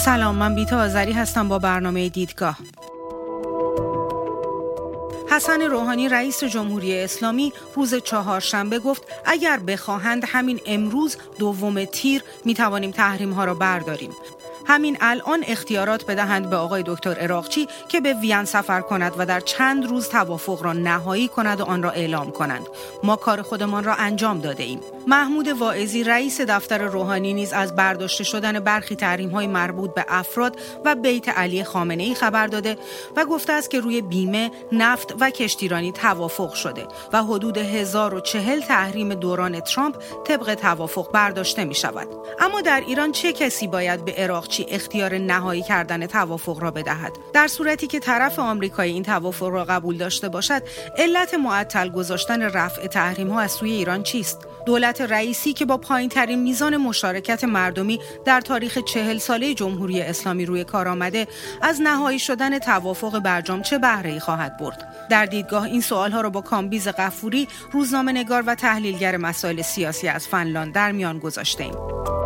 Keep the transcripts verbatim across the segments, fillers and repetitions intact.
سلام، من بیتا آذری هستم با برنامه دیدگاه. حسن روحانی رئیس جمهوری اسلامی روز چهارشنبه گفت اگر بخواهند همین امروز دوم تیر میتوانیم تحریم ها را برداریم. همین الان اختیارات بدهند به آقای دکتر عراقچی که به وین سفر کند و در چند روز توافق را نهایی کند و آن را اعلام کنند. ما کار خودمان را انجام داده ایم. محمود واعظی رئیس دفتر روحانی نیز از برداشته شدن برخی تحریم‌های مربوط به افراد و بیت علی خامنه‌ای خبر داده و گفته است که روی بیمه، نفت و کشتیرانی توافق شده و حدود هزار و چهل تحریم دوران ترامپ طبق توافق برداشته می شود. اما در ایران چه کسی باید به عراقچی اختیار نهایی کردن توافق را بدهد؟ در صورتی که طرف آمریکایی این توافق را قبول داشته باشد، علت معطل گذاشتن رفع تحریم‌ها از سوی ایران چیست؟ دولت رئیسی که با پایین‌ترین میزان مشارکت مردمی در تاریخ چهل ساله جمهوری اسلامی روی کار آمده، از نهایی شدن توافق برجام چه بهره‌ای خواهد برد؟ در دیدگاه این سوال‌ها را با کامبیز غفوری، روزنامه‌نگار و تحلیلگر مسائل سیاسی از فنلاند در میان گذاشته‌ایم.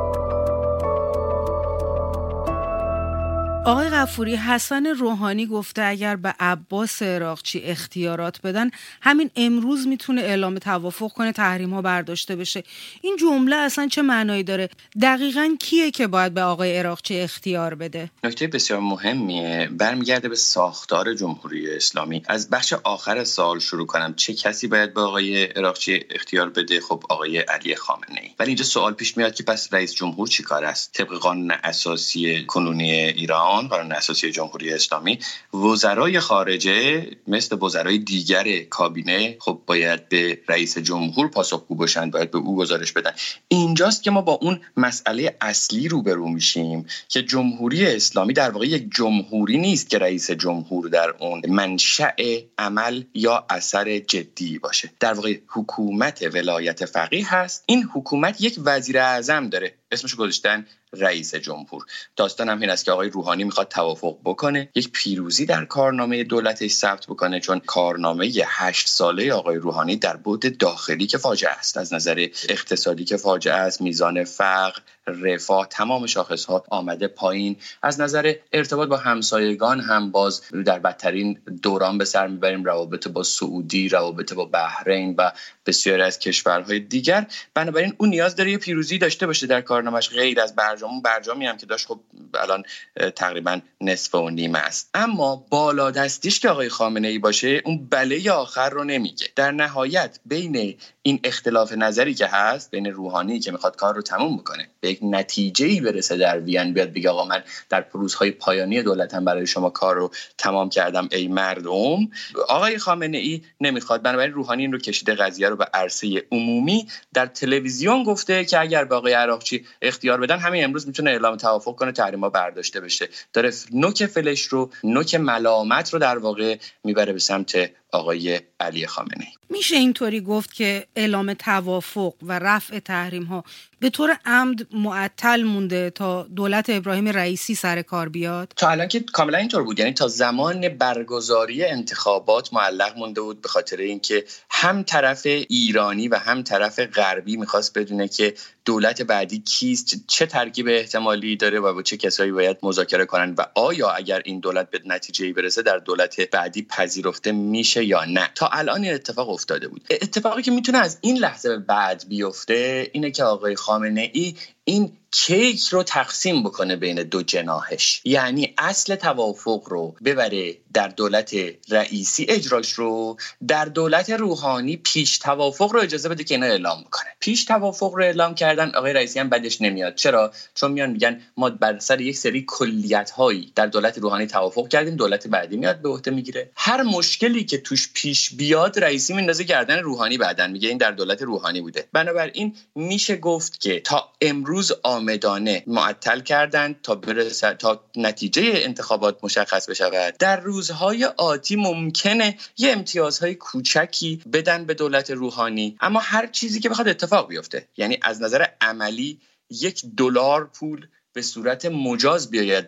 آقای غفوری، حسن روحانی گفته اگر به عباس عراقچی اختیارات بدن همین امروز میتونه اعلام توافق کنه تحریم ها برداشته بشه. این جمله اصلا چه معنایی داره؟ دقیقاً کیه که باید به آقای عراقچی اختیار بده؟ نکته بسیار مهمیه، برمیگرده به ساختار جمهوری اسلامی. از بخش آخر سوال شروع کنم، چه کسی باید به آقای عراقچی اختیار بده؟ خب آقای علی خامنه‌ای. ولی اینجا سوال پیش میاد که پس رئیس جمهور چی کار است؟ طبق قانون اساسی کنونی ایران، قانون اساسی جمهوری اسلامی، وزرای خارجه مثل وزرای دیگر کابینه خب باید به رئیس جمهور پاسخگو باشن، باید به او گزارش بدن. اینجاست که ما با اون مسئله اصلی روبرو میشیم که جمهوری اسلامی در واقع یک جمهوری نیست که رئیس جمهور در اون منشأ عمل یا اثر جدی باشه. در واقع حکومت ولایت فقیه هست. این حکومت یک وزیر اعظم داره، اسمش گذاشتن رئیس جمهور. داستان هم این است که آقای روحانی میخواد توافق بکنه، یک پیروزی در کارنامه دولتش ثبت بکنه، چون کارنامه هشت ساله آقای روحانی در بعد داخلی که فاجعه است، از نظر اقتصادی که فاجعه است، میزان فقر، رفاه، تمام شاخصها آمده پایین. از نظر ارتباط با همسایگان هم باز در بدترین دوران به سر میبریم، روابط با سعودی، روابط با بحرین و بسیاری از کشورهای دیگر. بنابراین اون نیاز داره یه پیروزی داشته باشه در کارنامه‌اش، غیر از برجام. برجامی هم که داشت خب الان تقریبا نصف و نیمه است. اما بالادستیش که آقای خامنه‌ای باشه، اون بله آخر رو نمیگه. در نهایت بین این اختلاف نظری که هست بین روحانی که میخواد کار رو تموم بکنه به یک نتیجه‌ای برسه در وین، بیاد بگه آقا من در روزهای پایانی دولتم برای شما کار رو تمام کردم ای مردم، آقای خامنه‌ای نمیخواد. بنابراین روحانی این رو کشیده قضیه رو به عرصه عمومی. در تلویزیون گفته که اگر به آقای عراقچی اختیار بدن همین امروز میتونه اعلام توافق کنه، تحریم‌ها برداشته بشه. داره نوک فلش رو، نوک ملامت رو در واقع میبره به سمت آقای علی خامنه‌ای. میشه اینطوری گفت که اعلام توافق و رفع تحریم ها به طور عمد معطل مونده تا دولت ابراهیم رئیسی سر کار بیاد؟ تا الان که کاملا اینطور بود، یعنی تا زمان برگزاری انتخابات معلق مونده بود، به خاطر اینکه هم طرف ایرانی و هم طرف غربی میخواست بدونه که دولت بعدی کیست، چه ترکیب احتمالی داره و با چه کسایی باید مذاکره کنن و آیا اگر این دولت به نتیجه‌ای برسه در دولت بعدی پذیرفته میشه یا نه. تا الان این اتفاق افتاده بود. اتفاقی که میتونه از این لحظه به بعد بیفته اینه که آقای خامنه‌ای این کیک رو تقسیم بکنه بین دو جناحش، یعنی اصل توافق رو ببره در دولت رئیسی اجراش رو، در دولت روحانی پیش توافق رو اجازه بده که اینا اعلام بکنه. پیش توافق رو اعلام کردن آقای رئیسی هم بدش نمیاد. چرا؟ چون میان میگن ما بر سر یک سری کلیت‌هایی در دولت روحانی توافق کردیم، دولت بعدی میاد به عهده میگیره. هر مشکلی که توش پیش بیاد رئیسی میندازه گردن روحانی، بعدن میگه این در دولت روحانی بوده. بنابراین میشه گفت که تا امروز آمدانه معطل کردن تا برسه تا نتیجه انتخابات مشخص بشود. در روزهای آتی ممکنه یه امتیازهای کوچکی بدن به دولت روحانی، اما هر چیزی که بخواد اتفاق بیفته، یعنی از نظر عملی یک دلار پول به صورت مجاز بیاید به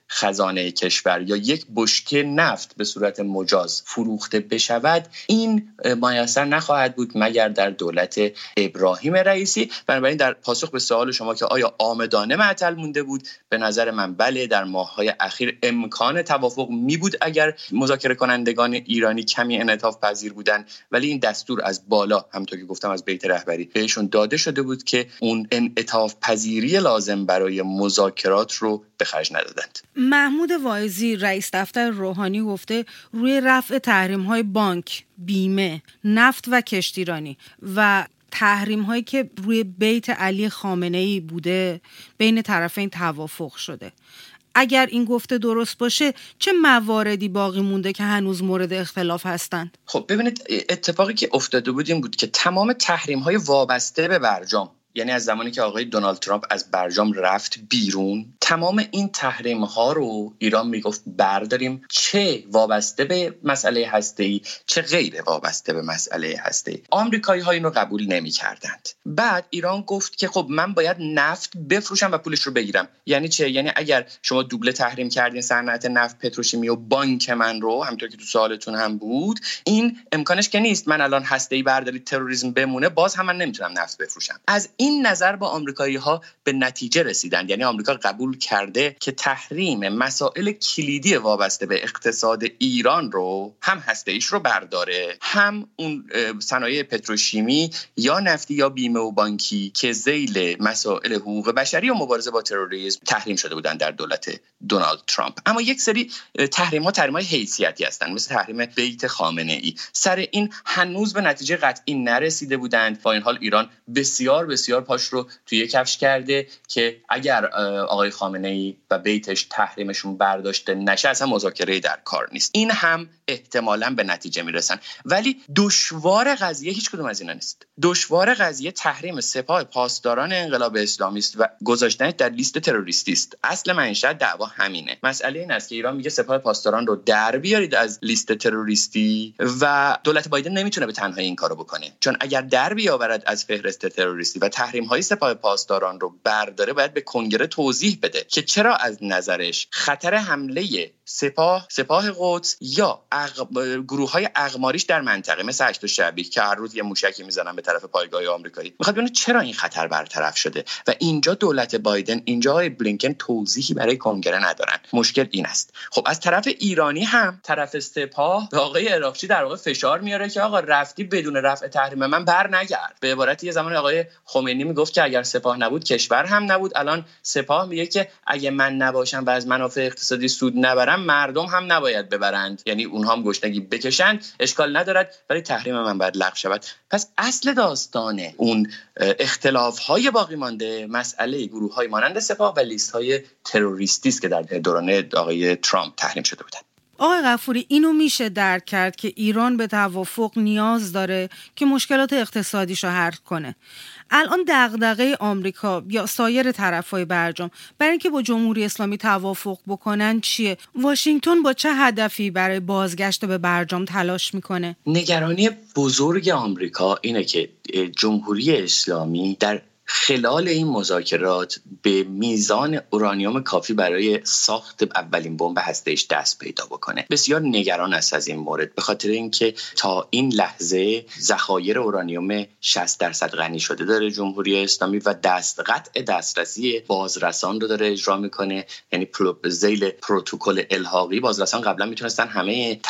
خزانه کشور یا یک بشکه نفت به صورت مجاز فروخته بشود، این میسر نخواهد بود مگر در دولت ابراهیم رئیسی. بنابراین در پاسخ به سوال شما که آیا عامدانه معطل مونده بود، به نظر من بله، در ماه‌های اخیر امکان توافق می بود اگر مذاکره کنندگان ایرانی کمی انعطاف پذیر بودن، ولی این دستور از بالا همونطور که گفتم از بیت رهبری بهشون داده شده بود که اون انعطاف پذیری لازم برای مذاکرات رو به خرج ندادند. محمود واعظی رئیس دفتر روحانی گفته روی رفع تحریم‌های بانک، بیمه، نفت و کشتیرانی و تحریم هایی که روی بیت علی خامنه‌ای بوده بین طرفین توافق شده. اگر این گفته درست باشه چه مواردی باقی مونده که هنوز مورد اختلاف هستند؟ خب ببینید، اتفاقی که افتاده بود این بود که تمام تحریم های وابسته به برجام، یعنی از زمانی که آقای دونالد ترامپ از برجام رفت بیرون، تمام این تحریم ها رو ایران میگفت برداریم، چه وابسته به مسئله هسته‌ای چه غیر وابسته به مسئله هسته‌ای. آمریکایی ها این رو قبول نمی‌کردند. بعد ایران گفت که خب من باید نفت بفروشم و پولش رو بگیرم. یعنی چه؟ یعنی اگر شما دوبله تحریم کردین صنعت نفت، پتروشیمی و بانک من رو، همونطور که تو سوالتون هم بود، این امکانش که نیست من الان هسته‌ای بردارید تروریسم بمونه، باز هم من نمیتونم نفت بفروشم. از این نظر با آمریکایی‌ها به نتیجه رسیدند. یعنی آمریکا قبول کرده که تحریم مسائل کلیدی وابسته به اقتصاد ایران رو، هم هسته‌ایش رو برداره، هم اون صنایع پتروشیمی یا نفتی یا بیمه و بانکی که ذیل مسائل حقوق بشری و مبارزه با تروریسم تحریم شده بودن در دولت دونالد ترامپ. اما یک سری تحریم‌ها تحریم‌های حیثیتی هستند، مثل تحریم بیت خامنه‌ای. سر این هنوز به نتیجه قطعی نرسیده بودند. با این حال ایران بسیار بسیار پاش رو توی کفش کرده که اگر آقای خامنه‌ای و بیتش تحریمشون برداشته نشه اصلا مذاکره در کار نیست. این هم احتمالاً به نتیجه میرسن، ولی دشوار قضیه هیچ کدوم از اینا نیست. دشوار قضیه تحریم سپاه پاسداران انقلاب اسلامی است و گذاشتن در لیست تروریستی است. اصل منشأ دعوا همینه. مسئله این است که ایران میگه سپاه پاسداران رو در بیارید از لیست تروریستی و دولت بایدن نمیتونه به تنهایی این کارو بکنه، چون اگر در بیاورد از فهرست تروریستی و تحریم های سپاه پاسداران رو برداره، باید به کنگره توضیح بده که چرا از نظرش خطر حمله سپاه سپاه قدس یا گروه های اقماریش در منطقه مثل هشت شعبی که هر روز یه موشکی میزنن به طرف پایگاه آمریکایی، میخواد ببینه چرا این خطر برطرف شده و اینجا دولت بایدن، اینجا آقای بلینکن توضیحی برای کنگره ندارن. مشکل این است. خب از طرف ایرانی هم طرف سپاه به آقای عراقچی در واقع فشار میاره که آقا رفتی بدون رفع تحریم من بر نگرد. به عبارتی یه زمان آقای خمینی میگفت که اگر سپاه نبود کشور هم نبود. الان سپاه میگه که اگه من نباشم و از منافع اقتصادی سود نبرم، مردم هم نباید ببرند، یعنی اونها هم گشنگی بکشند، اشکال ندارد ولی تحریم من باید لغو شود. پس اصل داستان اون اختلاف‌های باقی مانده مسئله گروه‌های مانند سپاه و لیست‌های تروریستی است که در دوران آقای ترامپ تحریم شده بودند. آقای غفوری، اینو میشه درک کرد که ایران به توافق نیاز داره که مشکلات اقتصادیشو حل کنه. الان دغدغه آمریکا یا سایر طرفای برجام برای اینکه با جمهوری اسلامی توافق بکنن چیه؟ واشنگتن با چه هدفی برای بازگشت به برجام تلاش میکنه؟ نگرانی بزرگ آمریکا اینه که جمهوری اسلامی در خلال این مذاکرات به میزان اورانیوم کافی برای ساخت اولین بمب هسته‌ایش دست پیدا بکنه. بسیار نگران است از این مورد، به خاطر اینکه تا این لحظه ذخایر اورانیوم شصت درصد غنی شده داره جمهوری اسلامی و دست قطع دسترسی بازرسان رو داره اجرا میکنه. یعنی ذیل پروتکل الحاقی بازرسان قبلا میتونستن همه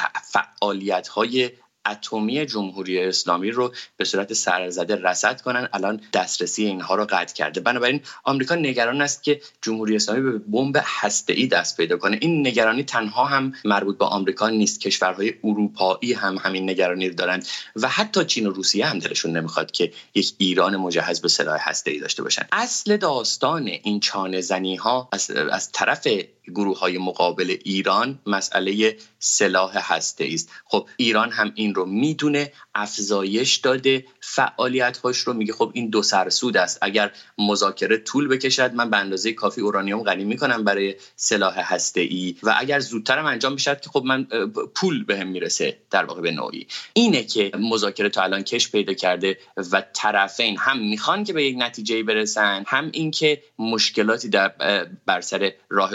فعالیت‌های اتمی جمهوری اسلامی رو به صورت سرزده رصد کنن، الان دسترسی اینها رو قطع کرده. بنابراین آمریکا نگران است که جمهوری اسلامی به بمب هسته‌ای دست پیدا کنه. این نگرانی تنها هم مربوط به آمریکا نیست، کشورهای اروپایی هم همین نگرانی رو دارند و حتی چین و روسیه هم دلشون نمیخواد که یک ایران مجهز به سلاح هسته‌ای داشته باشن. اصل داستان این چانه زنی ها از, از طرف گروه‌های مقابل ایران مسئله سلاح هسته‌ای است. خب ایران هم این رو میدونه، افزایش داده فعالیت‌هاش رو، میگه خب این دو سرسود است. اگر مذاکره طول بکشد من به اندازه کافی اورانیوم غنی میکنم برای سلاح هسته‌ای و اگر زودترم انجام بشد که خب من پول بهم میرسه در واقع به نوعی. اینه که مذاکره تا الان کش پیدا کرده و طرفین هم میخوان که به یک نتیجه برسن، هم این که مشکلاتی در بر سر راهشون هست.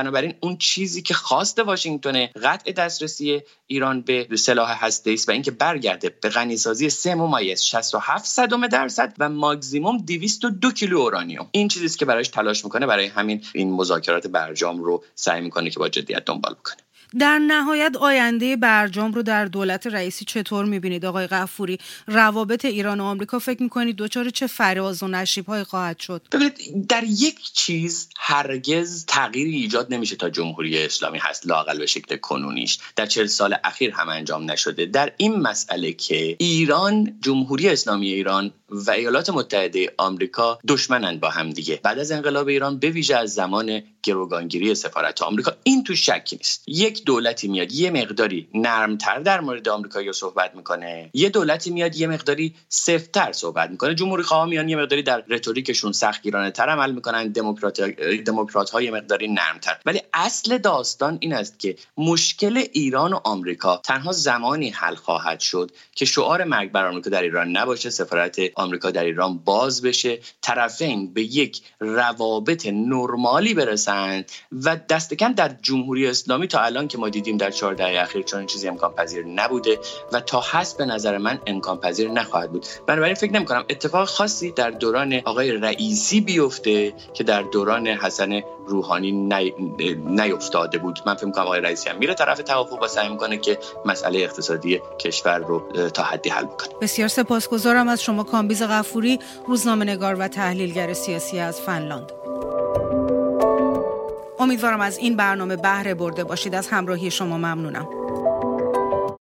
بنابراین اون چیزی که خواست واشنگتن قطع دسترسی ایران به سلاح هسته‌ای است و اینکه برگرده به غنیسازی سه ممیز شصت و هفت صدم درصد و ماکسیموم دویست و دو کیلو اورانیوم. این چیزی است که برایش تلاش میکنه، برای همین این مذاکرات برجام رو سعی میکنه که با جدیت دنبال بکنه. در نهایت آینده برجام رو در دولت رئیسی چطور می‌بینید آقای غفوری؟ روابط ایران و آمریکا فکر می‌کنید دچار چه فراز و نشیب‌هایی خواهد شد؟ ببینید، در یک چیز هرگز تغییری ایجاد نمیشه تا جمهوری اسلامی هست، لااقل به شکل کنونیش در چهل سال اخیر هم انجام نشده. در این مسئله که ایران، جمهوری اسلامی ایران و ایالات متحده آمریکا دشمنن با هم دیگه. بعد از انقلاب ایران، به ویژه از زمان گروگانگیری سفارت آمریکا، این تو شکی نیست. یک دولتی میاد یه مقداری نرمتر در مورد آمریکایی‌ها صحبت میکنه، یه دولتی میاد یه مقداری سفت‌تر صحبت میکنه. جمهوری خواها میان یه مقداری در رتوریکشون سختگیرانه‌تر عمل میکنن، دموکرات دموکرات‌ها یه مقداری نرمتر. ولی اصل داستان این است که مشکل ایران و آمریکا تنها زمانی حل خواهد شد که شعار مرگ بر آمریکا در ایران نباشه، سفارت آمریکا در ایران باز بشه، طرفین به یک روابط نرمالی برسن و دست کم در جمهوری اسلامی تا الان که ما دیدیم در چهار دهه اخیر چون چیزی امکان پذیر نبوده و تا هست به نظر من امکان پذیر نخواهد بود. بنابراین فکر نمی کنم اتفاق خاصی در دوران آقای رئیسی بیفته که در دوران حسن روحانی نی... نیفتاده بود. من فکر می‌کنم آقای رئیسی هم میره طرف توافق و سعی می‌کنه که مسئله اقتصادی کشور رو تا حدی حل کنه. بسیار سپاسگزارم از شما کامبیز غفوری، روزنامه‌نگار و تحلیلگر سیاسی از فنلاند. امیدوارم از این برنامه بهره برده باشید. از همراهی شما ممنونم.